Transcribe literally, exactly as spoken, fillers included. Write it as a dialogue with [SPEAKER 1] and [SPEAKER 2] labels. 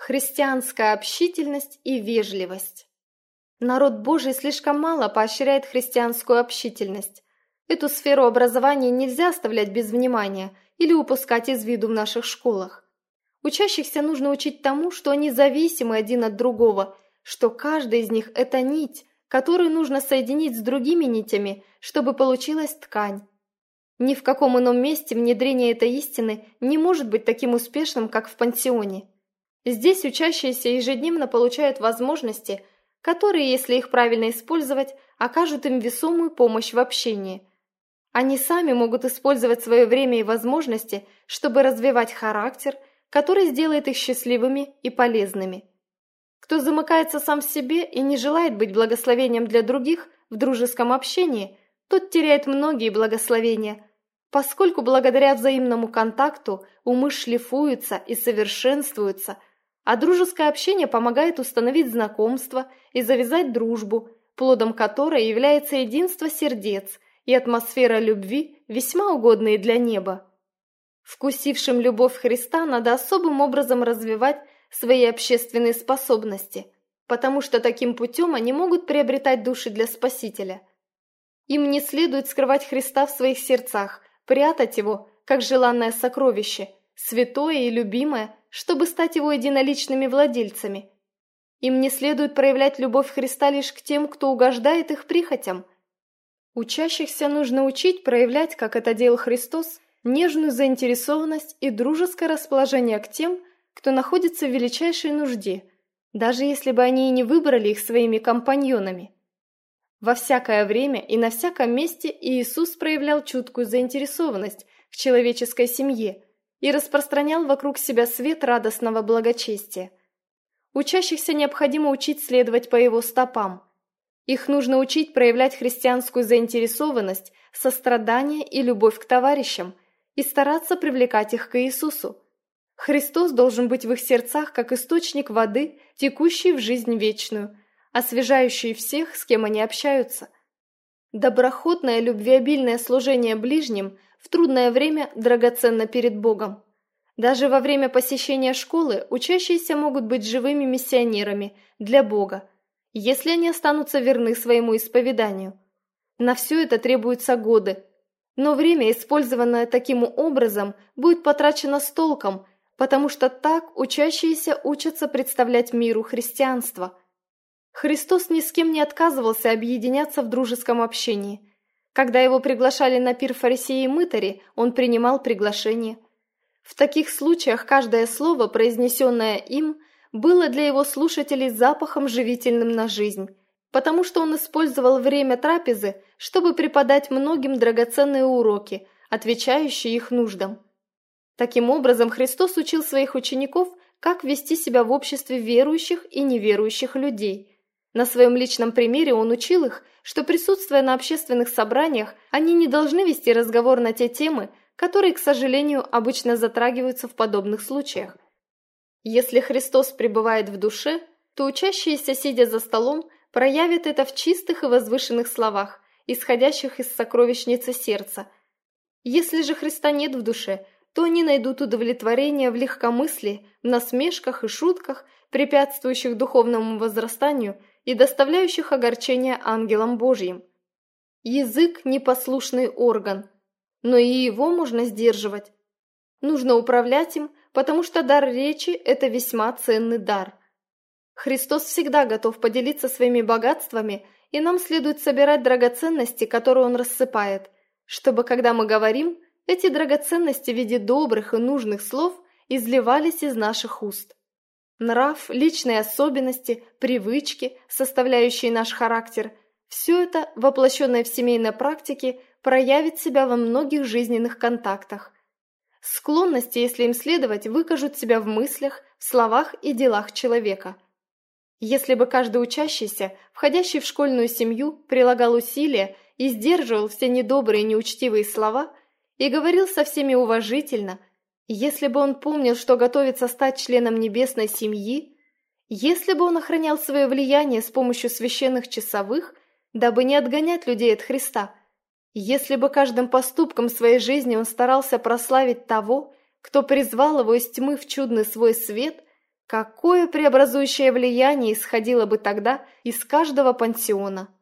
[SPEAKER 1] Христианская общительность и вежливость. Народ Божий слишком мало поощряет христианскую общительность. Эту сферу образования нельзя оставлять без внимания или упускать из виду в наших школах. Учащихся нужно учить тому, что они зависимы один от другого, что каждый из них – это нить, которую нужно соединить с другими нитями, чтобы получилась ткань. Ни в каком ином месте внедрение этой истины не может быть таким успешным, как в пансионе. Здесь учащиеся ежедневно получают возможности, которые, если их правильно использовать, окажут им весомую помощь в общении. Они сами могут использовать свое время и возможности, чтобы развивать характер, который сделает их счастливыми и полезными. Кто замыкается сам в себе и не желает быть благословением для других в дружеском общении, тот теряет многие благословения, поскольку благодаря взаимному контакту умы шлифуются и совершенствуются, а дружеское общение помогает установить знакомство и завязать дружбу, плодом которой является единство сердец и атмосфера любви, весьма угодные для неба. Вкусившим любовь Христа надо особым образом развивать свои общественные способности, потому что таким путем они могут приобретать души для Спасителя. Им не следует скрывать Христа в своих сердцах, прятать его, как желанное сокровище, святое и любимое, чтобы стать его единоличными владельцами. Им не следует проявлять любовь Христа лишь к тем, кто угождает их прихотям. Учащихся нужно учить проявлять, как это делал Христос, нежную заинтересованность и дружеское расположение к тем, кто находится в величайшей нужде, даже если бы они и не выбрали их своими компаньонами. Во всякое время и на всяком месте Иисус проявлял чуткую заинтересованность к человеческой семье и распространял вокруг себя свет радостного благочестия. Учащихся необходимо учить следовать по его стопам. Их нужно учить проявлять христианскую заинтересованность, сострадание и любовь к товарищам и стараться привлекать их к Иисусу. Христос должен быть в их сердцах как источник воды, текущий в жизнь вечную, освежающий всех, с кем они общаются. Доброходное, любвеобильное служение ближним в трудное время драгоценно перед Богом. Даже во время посещения школы учащиеся могут быть живыми миссионерами для Бога, если они останутся верны своему исповеданию. На все это требуются годы, но время, использованное таким образом, будет потрачено с толком, потому что так учащиеся учатся представлять миру христианство. Христос ни с кем не отказывался объединяться в дружеском общении. Когда его приглашали на пир фарисеи и мытари, он принимал приглашение. В таких случаях каждое слово, произнесенное им, было для его слушателей запахом живительным на жизнь, потому что он использовал время трапезы, чтобы преподать многим драгоценные уроки, отвечающие их нуждам. Таким образом, Христос учил своих учеников, как вести себя в обществе верующих и неверующих людей. На своем личном примере он учил их, что, присутствуя на общественных собраниях, они не должны вести разговор на те темы, которые, к сожалению, обычно затрагиваются в подобных случаях. Если Христос пребывает в душе, то учащиеся, сидя за столом, проявят это в чистых и возвышенных словах, исходящих из сокровищницы сердца. Если же Христа нет в душе, то они найдут удовлетворение в легкомыслии, в насмешках и шутках, препятствующих духовному возрастанию и доставляющих огорчение ангелам Божьим. Язык – непослушный орган, но и его можно сдерживать. Нужно управлять им, потому что дар речи – это весьма ценный дар. Христос всегда готов поделиться своими богатствами, и нам следует собирать драгоценности, которые Он рассыпает, чтобы, когда мы говорим, эти драгоценности в виде добрых и нужных слов изливались из наших уст. Нрав, личные особенности, привычки, составляющие наш характер – все это, воплощенное в семейной практике, проявит себя во многих жизненных контактах. Склонности, если им следовать, выкажут себя в мыслях, в словах и делах человека. Если бы каждый учащийся, входящий в школьную семью, прилагал усилия и сдерживал все недобрые и неучтивые слова и говорил со всеми уважительно, если бы он помнил, что готовится стать членом небесной семьи, если бы он охранял свое влияние с помощью священных часовых, дабы не отгонять людей от Христа, если бы каждым поступком своей жизни он старался прославить того, кто призвал его из тьмы в чудный свой свет, Какое преобразующее влияние исходило бы тогда из каждого пансиона?